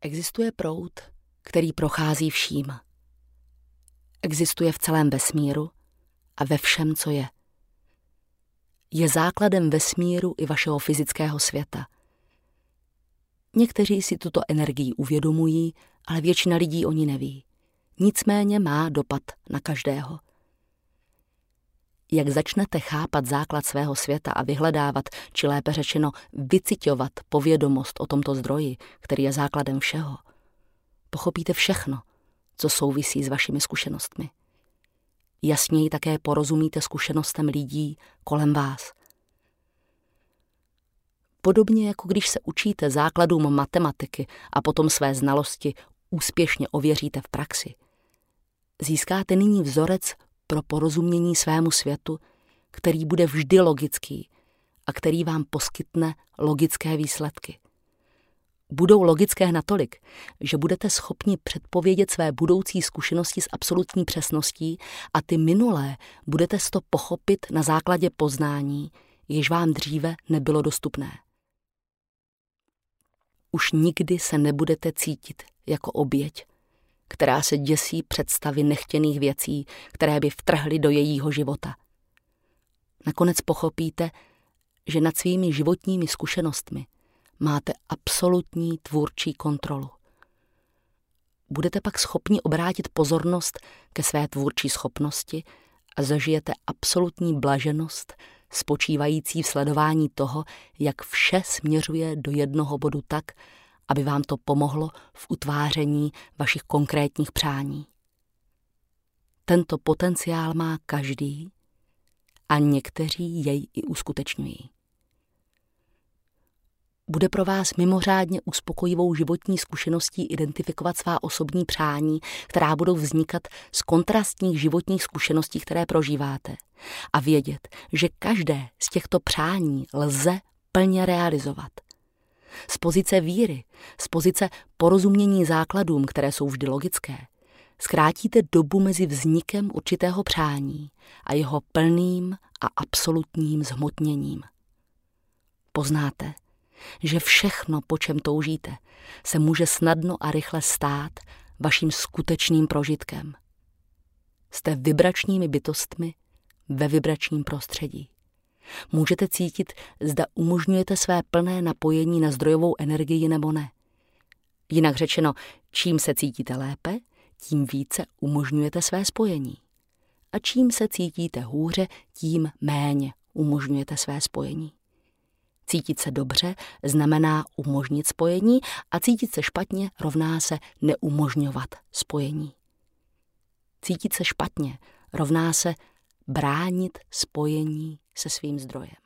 Existuje proud, který prochází vším. Existuje v celém vesmíru a ve všem, co je. Je základem vesmíru i vašeho fyzického světa. Někteří si tuto energii uvědomují, ale většina lidí o ní neví. Nicméně má dopad na každého. Jak začnete chápat základ svého světa a vyhledávat, či lépe řečeno vyciťovat povědomost o tomto zdroji, který je základem všeho, pochopíte všechno, co souvisí s vašimi zkušenostmi. Jasněji také porozumíte zkušenostem lidí kolem vás. Podobně jako když se učíte základům matematiky a potom své znalosti úspěšně ověříte v praxi, získáte nyní vzorec pro porozumění svému světu, který bude vždy logický a který vám poskytne logické výsledky. Budou logické natolik, že budete schopni předpovědět své budoucí zkušenosti s absolutní přesností a ty minulé budete to pochopit na základě poznání, jež vám dříve nebylo dostupné. Už nikdy se nebudete cítit jako oběť, která se děsí představy nechtěných věcí, které by vtrhly do jejího života. Nakonec pochopíte, že nad svými životními zkušenostmi máte absolutní tvůrčí kontrolu. Budete pak schopni obrátit pozornost ke své tvůrčí schopnosti a zažijete absolutní blaženost spočívající v sledování toho, jak vše směřuje do jednoho bodu tak, aby vám to pomohlo v utváření vašich konkrétních přání. Tento potenciál má každý a někteří jej i uskutečňují. Bude pro vás mimořádně uspokojivou životní zkušeností identifikovat svá osobní přání, která budou vznikat z kontrastních životních zkušeností, které prožíváte, a vědět, že každé z těchto přání lze plně realizovat. Z pozice víry, z pozice porozumění základům, které jsou vždy logické, zkrátíte dobu mezi vznikem určitého přání a jeho plným a absolutním zhmotněním. Poznáte, že všechno, po čem toužíte, se může snadno a rychle stát vaším skutečným prožitkem. Jste vibračními bytostmi ve vibračním prostředí. Můžete cítit, zda umožňujete své plné napojení na zdrojovou energii nebo ne. Jinak řečeno, čím se cítíte lépe, tím více umožňujete své spojení. A čím se cítíte hůře, tím méně umožňujete své spojení. Cítit se dobře znamená umožnit spojení a cítit se špatně rovná se neumožňovat spojení. Cítit se špatně rovná se bránit spojení se svým zdrojem.